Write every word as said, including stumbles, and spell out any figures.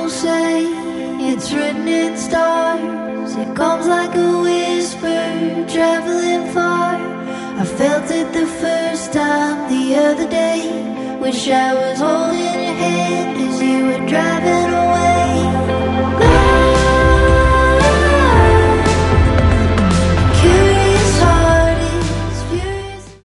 people say it's written in stars. It comes like a whisper, traveling far. I felt it the first time the other day. Wish I was holding your hand as you were driving away.